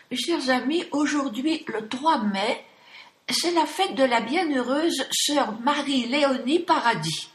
Mes chers amis, aujourd'hui, le 3 mai, c'est la fête de la bienheureuse sœur Marie-Léonie Paradis.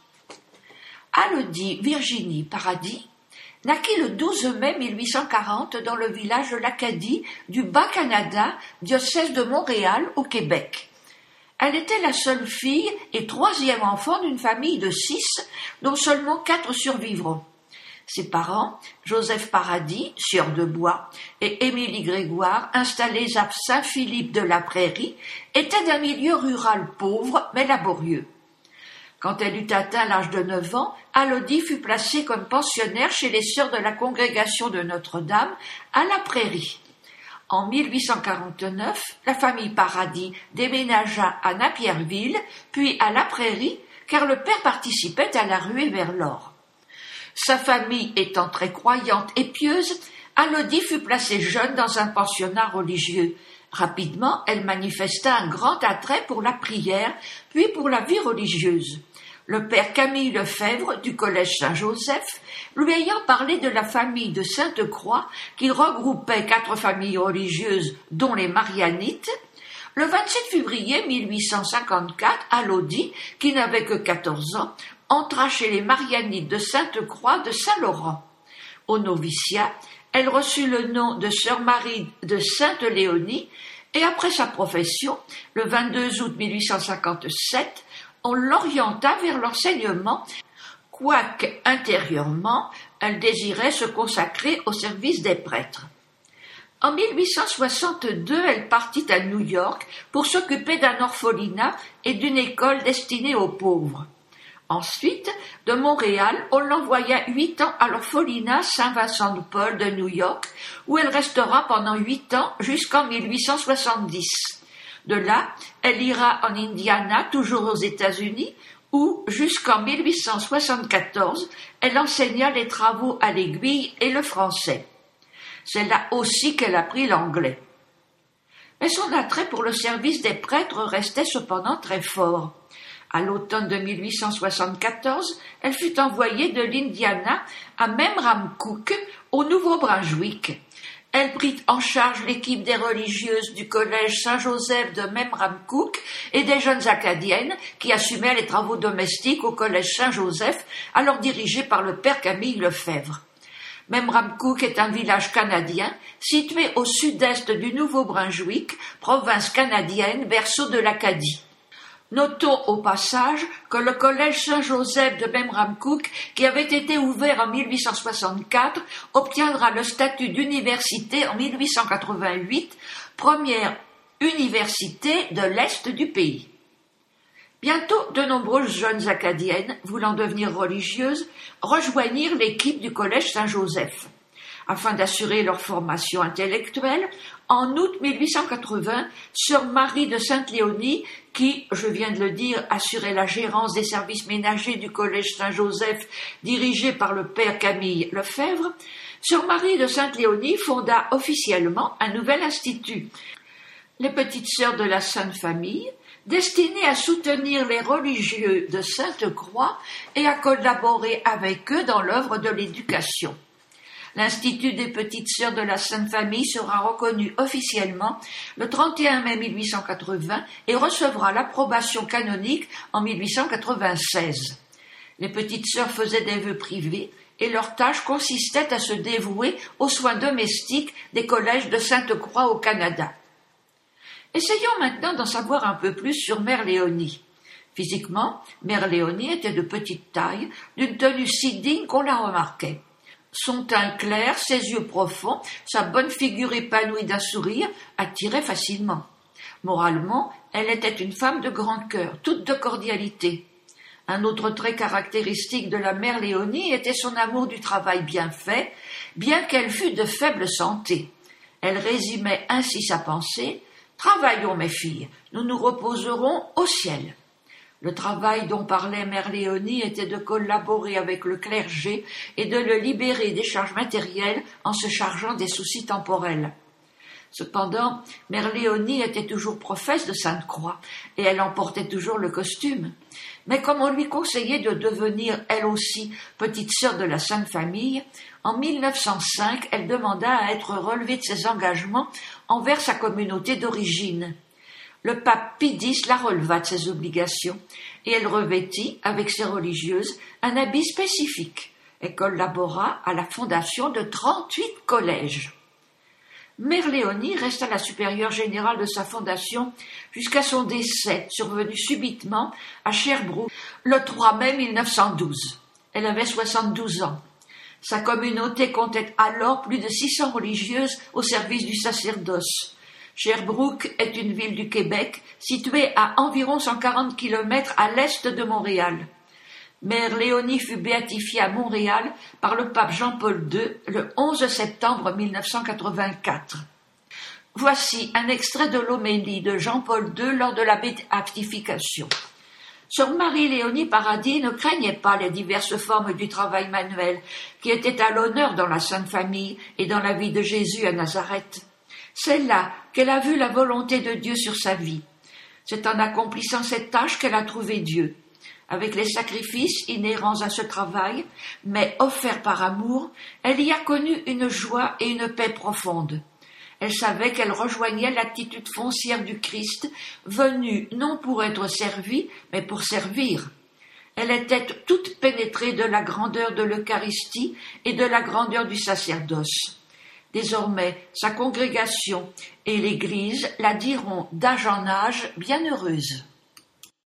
Élodie Virginie Paradis naquit le 12 mai 1840 dans le village de l'Acadie du Bas-Canada, diocèse de Montréal, au Québec. Elle était la seule fille et troisième enfant d'une famille de 6, dont seulement 4 survivront. Ses parents, Joseph Paradis, sieur de bois, et Émilie Grégoire, installés à Saint-Philippe-de-la-Prairie, étaient d'un milieu rural pauvre mais laborieux. Quand elle eut atteint l'âge de 9 ans, Élodie fut placée comme pensionnaire chez les sœurs de la congrégation de Notre-Dame à la Prairie. En 1849, la famille Paradis déménagea à Napierville, puis à la Prairie, car le père participait à la ruée vers l'or. Sa famille étant très croyante et pieuse, Élodie fut placée jeune dans un pensionnat religieux. Rapidement, elle manifesta un grand attrait pour la prière, puis pour la vie religieuse. Le père Camille Lefebvre, du collège Saint-Joseph, lui ayant parlé de la famille de Sainte-Croix, qui regroupait 4 familles religieuses, dont les Marianites, le 27 février 1854, Élodie, qui n'avait que 14 ans, entra chez les Marianites de Sainte-Croix de Saint-Laurent. Au noviciat, elle reçut le nom de sœur Marie de Sainte-Léonie et après sa profession, le 22 août 1857, on l'orienta vers l'enseignement, quoique intérieurement, elle désirait se consacrer au service des prêtres. En 1862, elle partit à New York pour s'occuper d'un orphelinat et d'une école destinée aux pauvres. Ensuite, de Montréal, on l'envoya 8 ans à l'orphelinat Saint-Vincent-de-Paul de New York, où elle restera pendant 8 ans jusqu'en 1870. De là, elle ira en Indiana, toujours aux États-Unis, où, jusqu'en 1874, elle enseigna les travaux à l'aiguille et le français. C'est là aussi qu'elle apprit l'anglais. Mais son attrait pour le service des prêtres restait cependant très fort. À l'automne de 1874, elle fut envoyée de l'Indiana à Memramcook, au Nouveau-Brunswick. Elle prit en charge l'équipe des religieuses du collège Saint-Joseph de Memramcook et des jeunes acadiennes qui assumaient les travaux domestiques au collège Saint-Joseph, alors dirigé par le père Camille Lefebvre. Memramcook est un village canadien situé au sud-est du Nouveau-Brunswick, province canadienne, berceau de l'Acadie. Notons au passage que le collège Saint-Joseph de Memramcook, qui avait été ouvert en 1864, obtiendra le statut d'université en 1888, première université de l'Est du pays. Bientôt, de nombreuses jeunes acadiennes, voulant devenir religieuses, rejoignirent l'équipe du collège Saint-Joseph. Afin d'assurer leur formation intellectuelle, en août 1880, sœur Marie de Sainte-Léonie, qui, je viens de le dire, assurait la gérance des services ménagers du collège Saint-Joseph dirigé par le père Camille Lefebvre, sœur Marie de Sainte-Léonie fonda officiellement un nouvel institut, les Petites Sœurs de la Sainte Famille, destiné à soutenir les religieux de Sainte-Croix et à collaborer avec eux dans l'œuvre de l'éducation. L'Institut des Petites Sœurs de la Sainte Famille sera reconnu officiellement le 31 mai 1880 et recevra l'approbation canonique en 1896. Les Petites Sœurs faisaient des vœux privés et leur tâche consistait à se dévouer aux soins domestiques des collèges de Sainte-Croix au Canada. Essayons maintenant d'en savoir un peu plus sur Mère Léonie. Physiquement, Mère Léonie était de petite taille, d'une tenue si digne qu'on la remarquait. Son teint clair, ses yeux profonds, sa bonne figure épanouie d'un sourire attiraient facilement. Moralement, elle était une femme de grand cœur, toute de cordialité. Un autre trait caractéristique de la Mère Léonie était son amour du travail bien fait, bien qu'elle fût de faible santé. Elle résumait ainsi sa pensée: « Travaillons, mes filles, nous nous reposerons au ciel. » Le travail dont parlait Mère Léonie était de collaborer avec le clergé et de le libérer des charges matérielles en se chargeant des soucis temporels. Cependant, Mère Léonie était toujours professe de Sainte-Croix, et elle en portait toujours le costume. Mais comme on lui conseillait de devenir, elle aussi, petite sœur de la Sainte Famille, en 1905, elle demanda à être relevée de ses engagements envers sa communauté d'origine. Le pape Pie X la releva de ses obligations, et elle revêtit, avec ses religieuses, un habit spécifique, et collabora à la fondation de 38 collèges. Mère Léonie resta la supérieure générale de sa fondation jusqu'à son décès, survenu subitement à Sherbrooke le 3 mai 1912. Elle avait 72 ans. Sa communauté comptait alors plus de 600 religieuses au service du sacerdoce. Sherbrooke est une ville du Québec située à environ 140 km à l'est de Montréal. Mère Léonie fut béatifiée à Montréal par le pape Jean-Paul II le 11 septembre 1984. Voici un extrait de l'homélie de Jean-Paul II lors de la béatification. Sœur Marie-Léonie Paradis ne craignait pas les diverses formes du travail manuel qui étaient à l'honneur dans la Sainte Famille et dans la vie de Jésus à Nazareth. C'est là qu'elle a vu la volonté de Dieu sur sa vie. C'est en accomplissant cette tâche qu'elle a trouvé Dieu. Avec les sacrifices inhérents à ce travail, mais offerts par amour, elle y a connu une joie et une paix profondes. Elle savait qu'elle rejoignait l'attitude foncière du Christ, venu non pour être servi, mais pour servir. Elle était toute pénétrée de la grandeur de l'Eucharistie et de la grandeur du sacerdoce. Désormais, sa congrégation et l'Église la diront d'âge en âge bienheureuse.